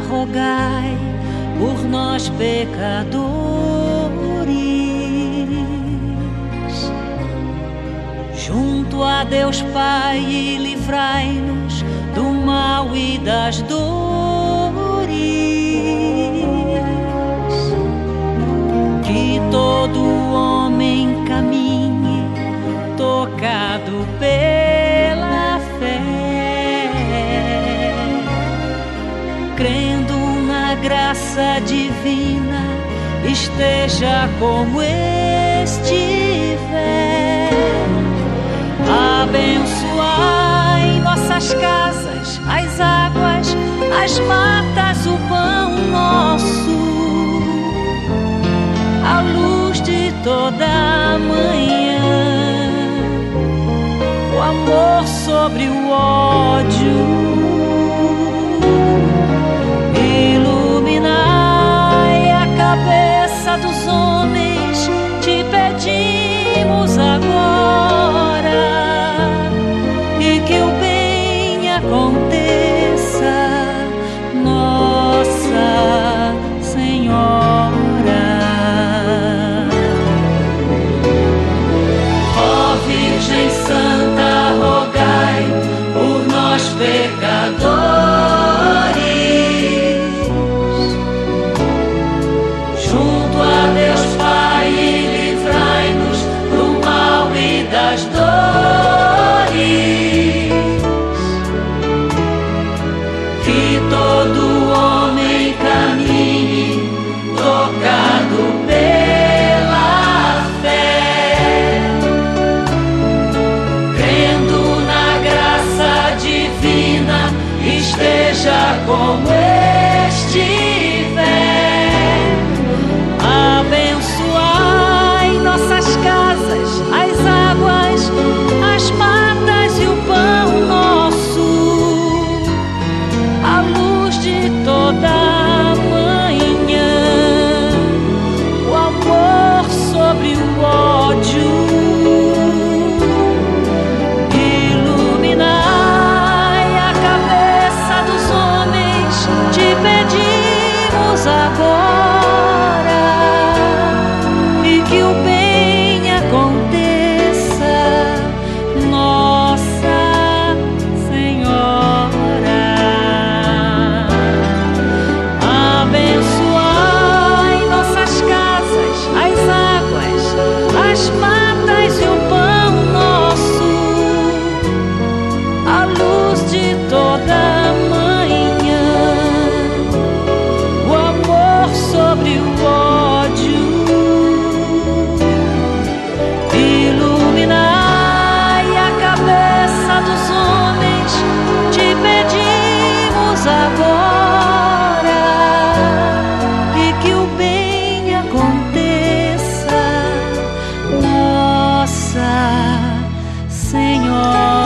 rogai por nós pecadores. Junto a Deus Pai, e livrai-nos do mal e das dores. Que todo homem caminhe tocado pela fé, crendo na graça divina, esteja como estiver. Abençoai nossas casas, as águas, as matas, o pão nosso, a luz de toda a manhã, o amor sobre o ódio. Iluminai a cabeça dos homens, te pedimos agora, e que o bem aconteça, Nossa Senhora. Ó Virgem Santa, rogai por nós pecadores. Junto a Deus Pai, livrai-nos do mal e das dores. Que todo homem caminhe tocado pela fé, crendo na graça divina, esteja como estiver. Abençoai nossas casas, as águas, as matas e o pão nosso, a luz de toda a manhã, o amor sobre o ódio. Iluminai a cabeça dos homens, te pedimos agora, e que o bem aconteça, Nossa Senhora. Abençoai nossas casas, as águas, as matas e o pão nosso, a luz de toda a manhã, o amor sobre o ódio. Iluminai a cabeça dos homens, te pedimos agora, e que o bem aconteça, Nossa Senhora.